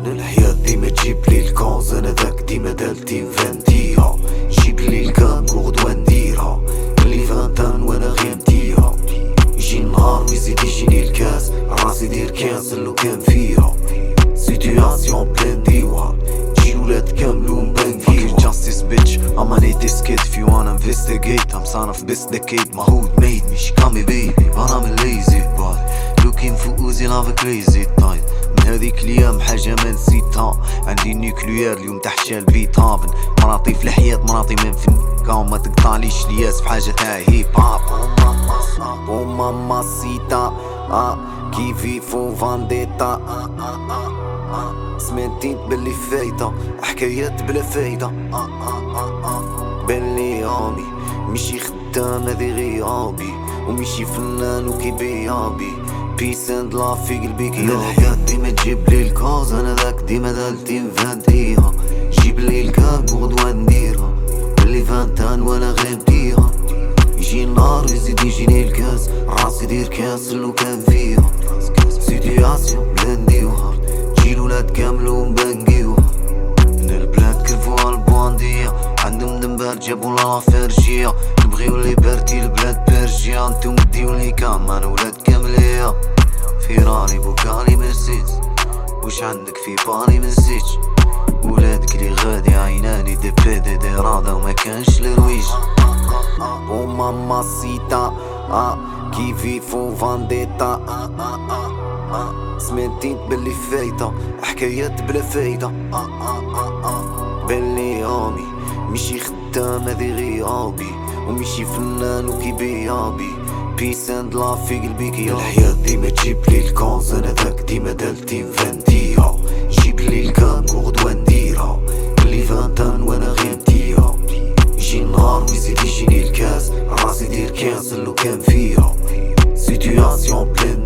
الحياة ديما تجيبلي الكوز، انا ذاك ديما دالتي فانتيها. جيبلي الكاب وغدوة نديرها، اللي فانتان وانا غيمتيها. يجي النهار ويزيد يجيني الكاس، راسي دير كاس اللو كان فيها. سيتوياسيون بلان ديوار، تجي ولاد كاملو مبانكيها. Justice bitch, I'ma need this kid if you wanna investigate. I'm son of best decade, my hood made me, she call me baby, but I'm a lazy boy. Looking for Uzi, love a crazy type. من هذيك الأيام حاجة ما نسيتها، عندي نيوكليير اليوم تحت البيت هابن. مراتي في الحياة مراتي من فن كاو، ما تقطعليش لياس في حاجة تاع هيب هاب. Oh mamacita, كيفي فو فانديتا. سمعتين باللي فايدة، حكايات بلا فايدة. باللي هامي مشي خدام هذي غيابي، ومشي فنان وكيبي هابي. بيس اند لاف في قلبي كي الحياة ديما تجيبلي الكوز، انا ذاك ديما دالتي نفانتيها. جيبلي الكاب وغدوة نديرها، اللي فانتان وانا غيمتيها. يجي النهار ويزيد يجيني الكاس، راسي دير كاس اللو كان فيها. سيتوياسيون بلان ديوهار، تجي الولاد كاملو مبانقيوها. من البلاد كرفوها البواندية، عندهم دنبال جابولا لافيرجية. نبغيو لي بارتي البلاد بيرجيا، انتو مديو لي كامان ولاد كاملية. فيراري بوكالي مرسيدس، وش عندك في بالي منسيتش. ولادك لي غادي عيناني دي بيدي دي رادا وما كانش لرويج. او ماماسيتا، كيفي فو فانديتا. سمعتين باللي فايدة، حكايات بلا فايدة. باللي هامي مشي خدام هذي غيابي، ومشي فنان وكيبي هابي. بيس اند لاف في قلبي كي الحياة ديما تجيبلي الكوز، انا ذاك ديما دالتي نفانتيها. جيبلي الكاب وغدوة نديرها، اللي فانتان وانا غيمتيها. يجي النهار ويزيد يجيني الكاس، راسي دير كاس اللو كان فيها. سيتوياسيون بلان